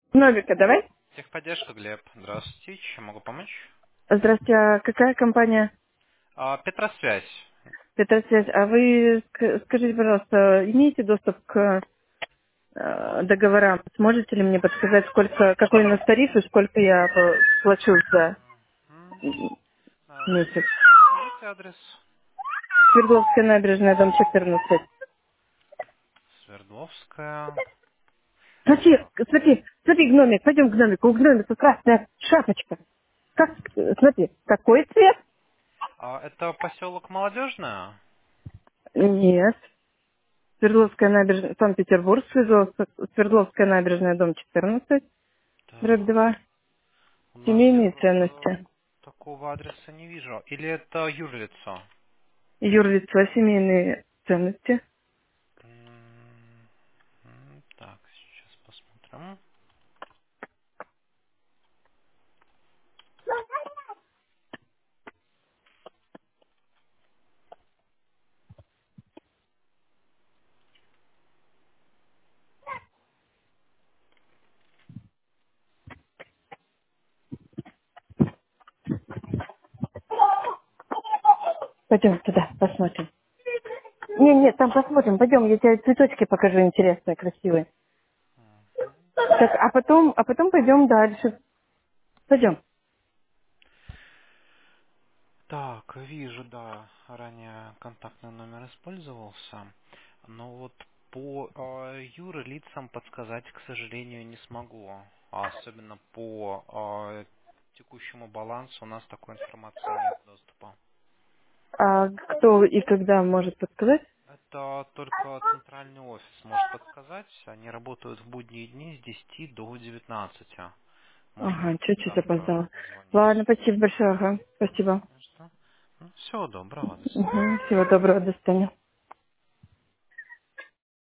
Новика, давай. Техподдержка, Глеб. Здравствуйте. Чем могу помочь? Здравствуйте, а какая компания? Петросвязь. Петросвязь. А вы скажите, пожалуйста, имеете доступ к договорам? Сможете ли мне подсказать, сколько, какой у нас тариф и сколько я плачу за М, месяц? Скажите адрес. Свердловская набережная, дом 14. Свердловская. Смотри, Так. смотри, гномик, пойдем к гномику. У гномика красная шапочка. Как, смотри, какой цвет? Это поселок Молодежная? Нет. Свердловская набережная, Санкт-Петербург, Свердловская набережная, дом 14, дробь Так. 2. У нас Семейные ценности. такого адреса не вижу. Или это юрлицо? Юрлицо, семейные ценности. Так, сейчас посмотрим. Пойдем туда, посмотрим. Нет, там посмотрим. Пойдем, я тебе цветочки покажу интересные, красивые. Так, а потом пойдем дальше. Пойдем. Так, вижу, да, ранее контактный номер использовался, но вот по юрлицам подсказать, к сожалению, не смогу. Особенно по текущему балансу у нас такой информации нет доступа. А кто и когда может подсказать? Это только центральный офис может подсказать. Они работают в будние дни с 10 до 19. Можно Ага, будет чуть-чуть завтра опоздала. позвонить. Ладно, спасибо большое, ага. Спасибо. Конечно. Ну, всего доброго, до свидания. Угу, всего доброго, до свидания.